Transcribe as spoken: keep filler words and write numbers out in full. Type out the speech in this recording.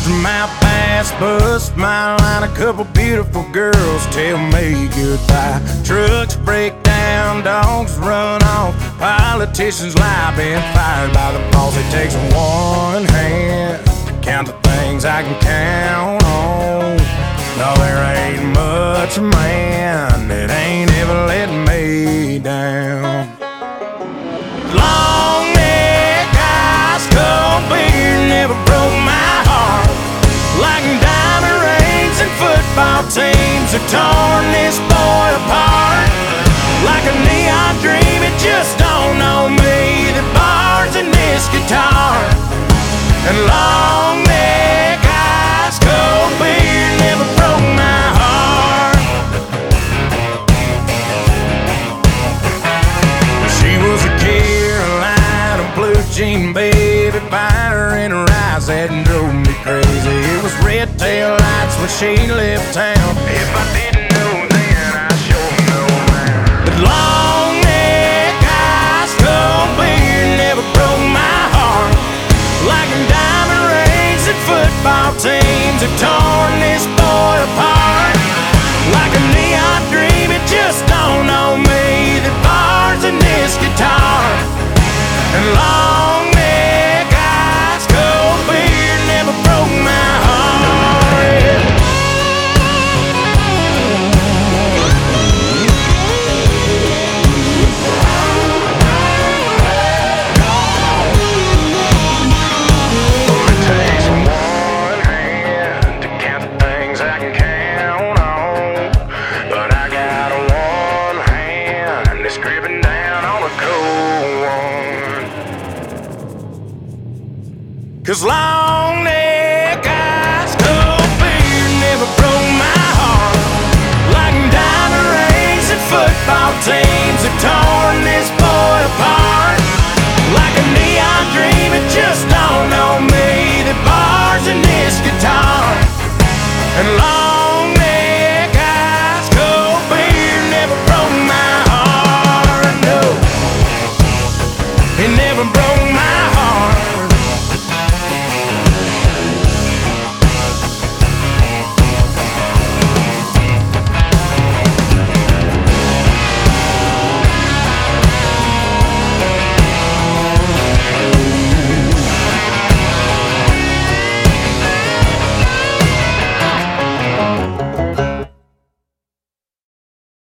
Largemouth bass bust my line, a couple beautiful girls tell me goodbye. Trucks break down, dogs run off, politicians lie, been fired by the boss. It takes one hand to count the things I can count on. No, there ain't much man that ain't ever let me down. Long neck, ice cold beer never broke my heart, like diamond rings and football teams have torn this boy apart. Like a neon dream, it just don't know me, the bars in this guitar. And long neck, ice cold beer never broke my heart. She was a Carolina blue jean baby, fire in her eyes that drove me crazy. It was red tail lights when she left town. If I didn't know then, I sure know now. But long neck, ice cold beer never broke my heart, like diamond rings and football teams have torn this boy apart. Like a neon dream, it just don't know me, the bars in this guitar. And long neck, ice cold beer never broke my heart. It takes one hand to count the things I can count on, but I got one hand that's gripping down on a cold one. 'Cause long neck, ice cold beer never broke my heart, like diamond rings and football teams have torn this boy apart. Like a neon dream, it just don't know me,